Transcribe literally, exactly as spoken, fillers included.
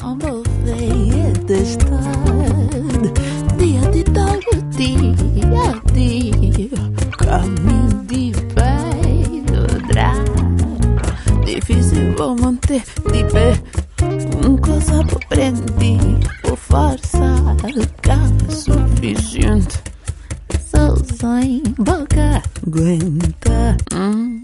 On você testar dia de tal dia a dia, caminho de pedra, difícil vou manter de pé, um coisa por prendi, por força cá suficiente, sozinho boca aguenta. Hum.